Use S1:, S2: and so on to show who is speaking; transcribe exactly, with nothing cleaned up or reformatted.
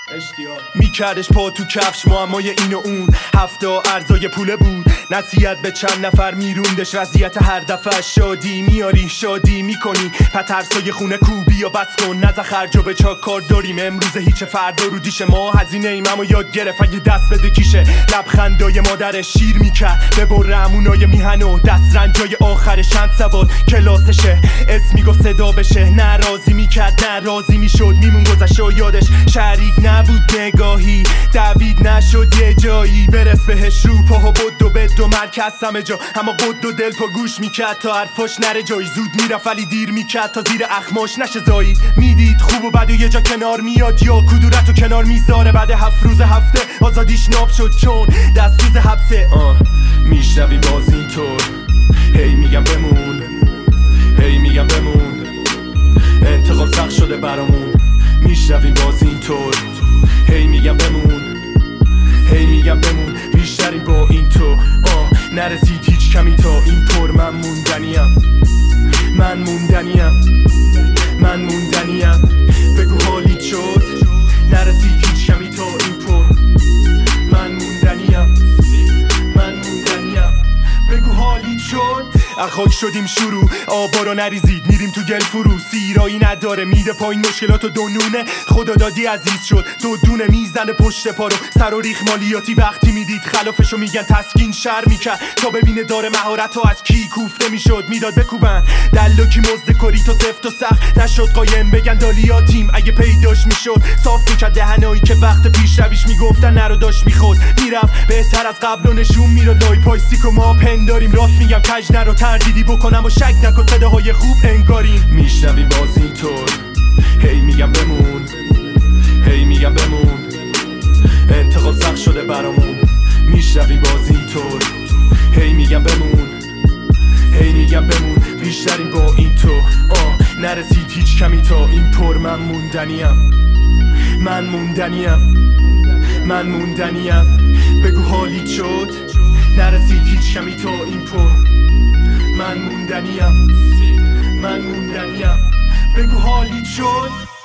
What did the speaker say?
S1: اشتیاق میکردش پا تو کفش، معمای این و اون هفته ارزای پوله بود، نصیحت به چند نفر میروندش وضعیت هر دفعه. شادی میاری شادی میکنی، پترسای خونه کوبی یا بس کن، نزا خرج و به چاک کار داریم امروز هیچ فردا رو دیش ما. هزینه ایم اما یاد گرفت اگه دست بده کیشه، لبخندای مادرش شیر میکرد به بر امونای میهن و دست رنجای آخرش چند سواد کلاسشه، اسم میگفت صدا بشه، نه راضی میکرد نه راضی میشد، میمون گذشت و یادش شریک نبود نگاهی، دوید نشد یه جایی برس بهش رو پاها بود و بد و مرکز همه جا، اما بود و دل پا گوش میکرد تا حرفاش نره جایی، زود میرفت ولی دیر میکرد تا زیر اخماش نشه زایید، میدید خوب و بد و یه جا کنار میاد یا کدورت و کنار میذاره، بعد هفت روز هفته آزادیش ناب شد چون دست روز حبسه. آه میشنویم باز اینطور، هی میگم بمون هی میگم بمون، انتقال سخت شده برامون، میشنویم باز اینطور، هی میگم بمون هی میگم بمون، بیشترین با این تو آه نرسید هیچ کمی تا این پر، من موندنیم من موندنیم من موندنیم، بگو حالیت شد نرسید هیچ کمی تا این پر، من موندنیم من موندنیم، بگو حالیت شد. اخاک شدیم شروع آبا رو نریزید، میریم تو گل فرو، سیرایی نداره میده پایین مشکلات و دونونه، خدا دادی عزیز شد دو دونه میزنه پشت پا رو، سر و ریخ مالیاتی وقتی میدید خلافشو میگن تسکین شر میکرد تا ببینه داره مهارت ها از کی کوفته میشد، میداد بکوبن دلاکی مزد کری تا سفت و سخت نشد قایم بگن دالیاتیم، اگه پیداش میشد صاف میکرد دهنایی که وقت پیش رویش میگفتن نرو داشت میخود، میرفت بهتر از قبل و نشون میداد لای پایستیک و ما پنداریم، راست میگم کج نرو تردیدی بکنم و شک نکن صداهای خوب انگاریم، میشنویم باز اینطور، هی میگم بمون هی میگم بمون، انتقال سخت شده برامون، میشنویم باز اینطور، هی میگم بمون هی میگم بمون، بیشترین با این تو آه نرسید هیچ کمی تا این پر، من موندنیم من موندنیم من موندنیم، بگو حالیت شد نرسید هیچ کمی تا این پر، من موندنیم من موندنیم، بگو حالیت شد.